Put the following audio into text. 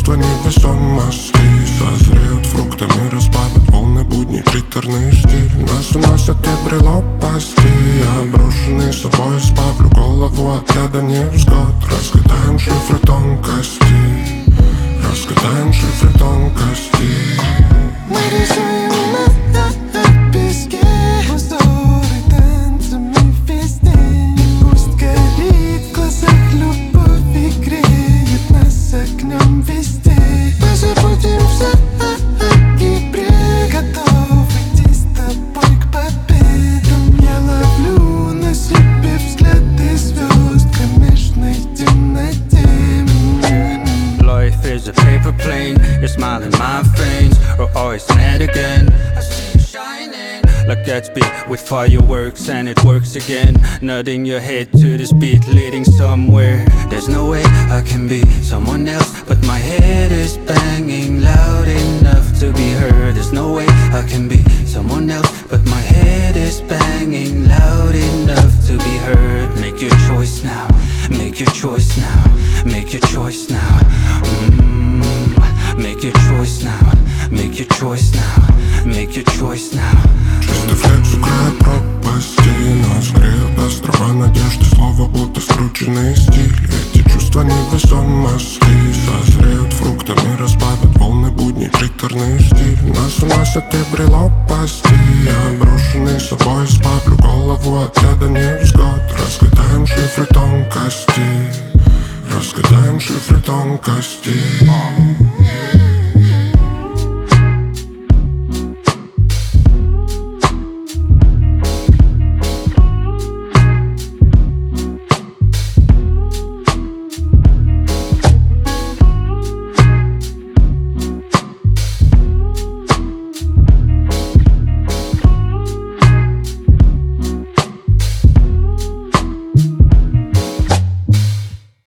чувства невесомости. Созреют фруктами, распадут волны будней, приторный стиль. Нас уносят дебри лопасти. Я брошенный собой спаплю голову от яда невзгод. Разгадаем шифры тонкостей, разгадаем шифры тонкостей. Мы рисуем на песке узоры танцами везде. И пусть горит в глазах любовь и греет нас огнем везде. Мы забудем всякий брег, готов идти с тобой к победам. Я ловлю на себе взгляды звезд в кромешной темноте. Life is a paper plane, you're smiling my veins. We're always met again. I see you shining like Gatsby with fireworks, and it works again. Nodding your head to this beat leading somewhere. There's no way I can be someone else, but my head is banging loud enough to be heard. There's no way I can be someone else, but my head is banging loud enough to be heard. Make your choice now, make your choice now, make your choice now. Make your choice now, make your choice now, make your choice now. Чистый флекс укрывает пропасти. Нас греют острова надежды, слова будто скрученный стиль. Эти чувства невесомости. Созреют фруктами, распадут волны будней, приторный стиль. Нас уносят дебри лопасти. Я брошенный собой спаплю голову от яда невзгод. Разгадаем шифры тонкостей, разгадаем шифры тонкостей.